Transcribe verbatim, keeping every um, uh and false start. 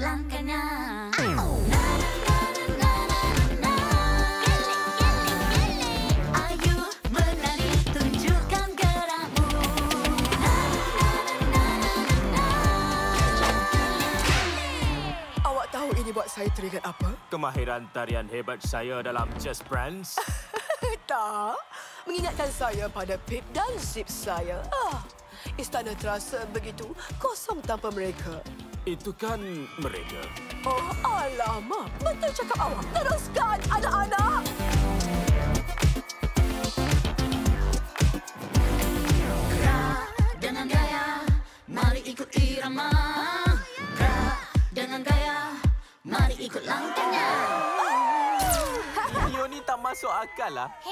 langkahnya. Ayo menari, tunjukkan gerakmu. Awak tahu ini buat saya teringat apa? Kemahiran tarian hebat saya dalam Just Brands. Tak. Mengingatkan saya pada Pip dan Zip saya. Ah, istana terasa begitu kosong tanpa mereka. Itu kan mereka. Oh, alamak. Betul cakap awak. Teruskan, anak-anak. Gerak dengan gaya, mari ikut irama. Gerak dengan gaya, mari ikut langkahnya. Yo ni tak masuk akal lah.